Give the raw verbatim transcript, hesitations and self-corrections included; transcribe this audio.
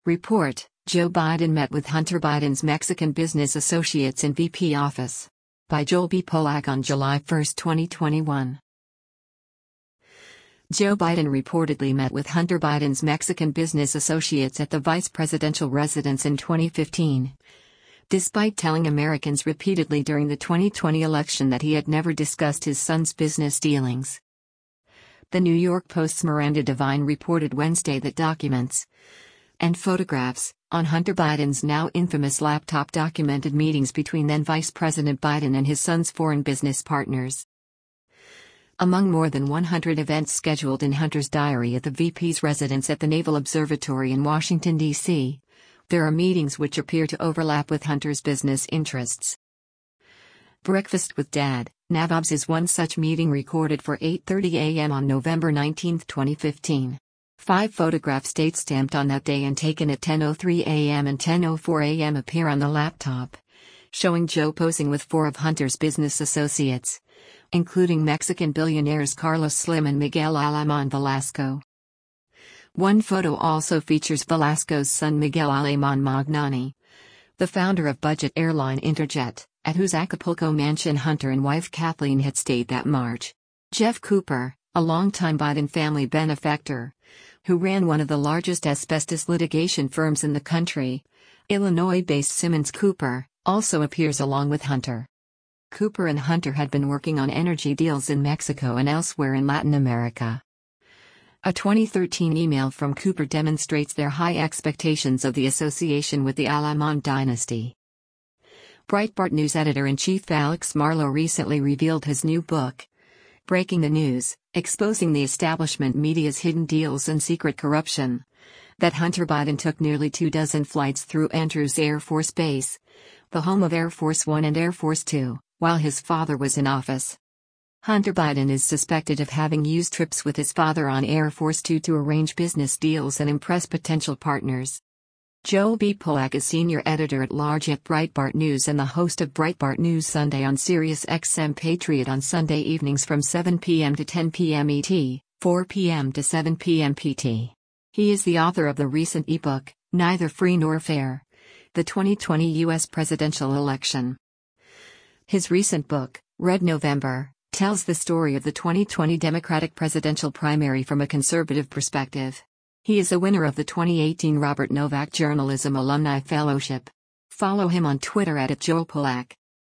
Report: Joe Biden met with Hunter Biden's Mexican business associates in V P office. By Joel B. Polak on July first, twenty twenty-one. Joe Biden reportedly met with Hunter Biden's Mexican business associates at the vice presidential residence in twenty fifteen. Despite telling Americans repeatedly during the twenty twenty election that he had never discussed his son's business dealings. The New York Post's Miranda Devine reported Wednesday that documents and photographs on Hunter Biden's now infamous laptop documented meetings between then Vice President Biden and his son's foreign business partners. Among more than one hundred events scheduled in Hunter's diary at the V P's residence at the Naval Observatory in Washington, D C, there are meetings which appear to overlap with Hunter's business interests. Breakfast with Dad, Navobs is one such meeting recorded for eight thirty a m on November nineteenth, twenty fifteen. Five photographs date-stamped on that day and taken at ten oh three a m and ten oh four a m appear on the laptop, showing Joe posing with four of Hunter's business associates, including Mexican billionaires Carlos Slim and Miguel Alemán Velasco. One photo also features Velasco's son Miguel Alemán Magnani, the founder of budget airline Interjet, at whose Acapulco mansion Hunter and wife Kathleen had stayed that March. Jeff Cooper, a longtime Biden family benefactor, who ran one of the largest asbestos litigation firms in the country, Illinois-based Simmons Cooper, also appears along with Hunter. Cooper and Hunter had been working on energy deals in Mexico and elsewhere in Latin America. A twenty thirteen email from Cooper demonstrates their high expectations of the association with the Alemán dynasty. Breitbart News editor-in-chief Alex Marlow recently revealed his new book, Breaking the News, Exposing the Establishment Media's Hidden Deals and Secret Corruption, that Hunter Biden took nearly two dozen flights through Andrews Air Force Base, the home of Air Force One and Air Force Two, while his father was in office. Hunter Biden is suspected of having used trips with his father on Air Force Two to arrange business deals and impress potential partners. Joel B. Polak is senior editor-at-large at Breitbart News and the host of Breitbart News Sunday on Sirius X M Patriot on Sunday evenings from seven p m to ten p m E T, four p m to seven p m P T. He is the author of the recent ebook, Neither Free Nor Fair: The twenty twenty U S Presidential Election. His recent book, Red November, tells the story of the twenty twenty Democratic presidential primary from a conservative perspective. He is a winner of the twenty eighteen Robert Novak Journalism Alumni Fellowship. Follow him on Twitter at Joel Polak.